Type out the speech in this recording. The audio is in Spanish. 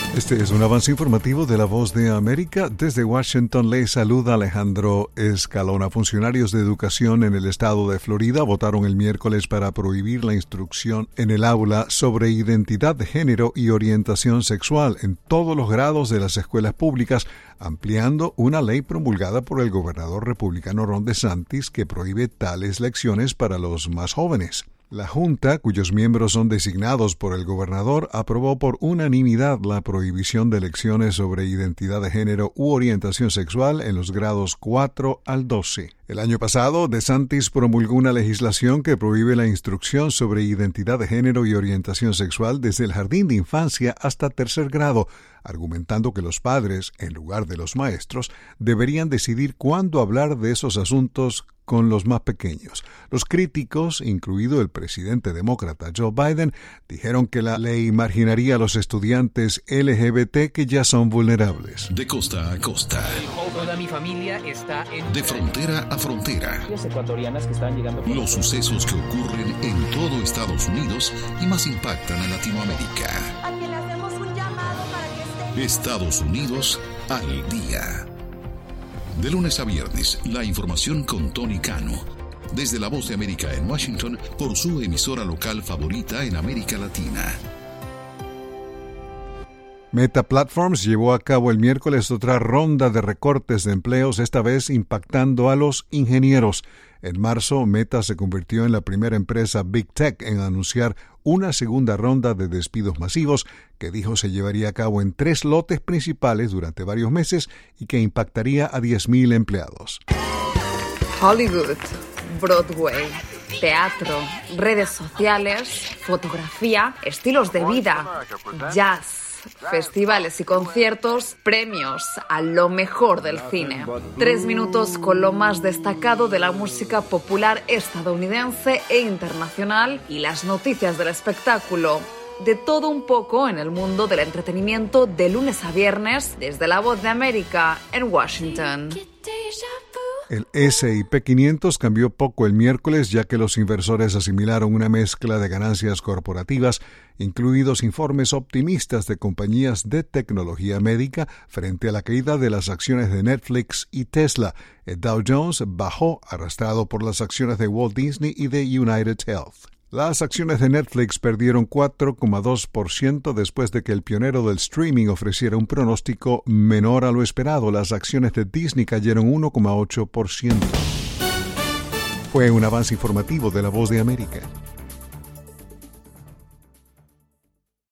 Este es un avance informativo de La Voz de América. Desde Washington les saluda Alejandro Escalona. Funcionarios de educación en el estado de Florida votaron el miércoles para prohibir la instrucción en el aula sobre identidad de género y orientación sexual en todos los grados de las escuelas públicas, ampliando una ley promulgada por el gobernador republicano Ron DeSantis que prohíbe tales lecciones para los más jóvenes. La Junta, cuyos miembros son designados por el gobernador, aprobó por unanimidad la prohibición de lecciones sobre identidad de género u orientación sexual en los grados 4 al 12. El año pasado, DeSantis promulgó una legislación que prohíbe la instrucción sobre identidad de género y orientación sexual desde el jardín de infancia hasta tercer grado, argumentando que los padres, en lugar de los maestros, deberían decidir cuándo hablar de esos asuntos con los más pequeños. Los críticos, incluido el presidente demócrata Joe Biden, dijeron que la ley marginaría a los estudiantes LGBT que ya son vulnerables. De costa a costa. Toda mi familia está en... De frontera a frontera. Ecuatorianas que están llegando... Los sucesos que ocurren en todo Estados Unidos y más impactan a Latinoamérica. A quien le hacemos un llamado para que esté... Estados Unidos al día. De lunes a viernes, la información con Tony Cano. Desde La Voz de América en Washington, por su emisora local favorita en América Latina. Meta Platforms llevó a cabo el miércoles otra ronda de recortes de empleos, esta vez impactando a los ingenieros. En marzo, Meta se convirtió en la primera empresa Big Tech en anunciar una segunda ronda de despidos masivos que dijo se llevaría a cabo en 3 lotes principales durante varios meses y que impactaría a 10,000 empleados. Hollywood, Broadway, teatro, redes sociales, fotografía, estilos de vida, jazz, festivales y conciertos, premios a lo mejor del cine. 3 minutos con lo más destacado de la música popular estadounidense e internacional y las noticias del espectáculo. De todo un poco en el mundo del entretenimiento de lunes a viernes desde La Voz de América en Washington. El S&P 500 cambió poco el miércoles ya que los inversores asimilaron una mezcla de ganancias corporativas, incluidos informes optimistas de compañías de tecnología médica frente a la caída de las acciones de Netflix y Tesla. El Dow Jones bajó arrastrado por las acciones de Walt Disney y de United Health. Las acciones de Netflix perdieron 4,2% después de que el pionero del streaming ofreciera un pronóstico menor a lo esperado. Las acciones de Disney cayeron 1,8%. Fue un avance informativo de La Voz de América.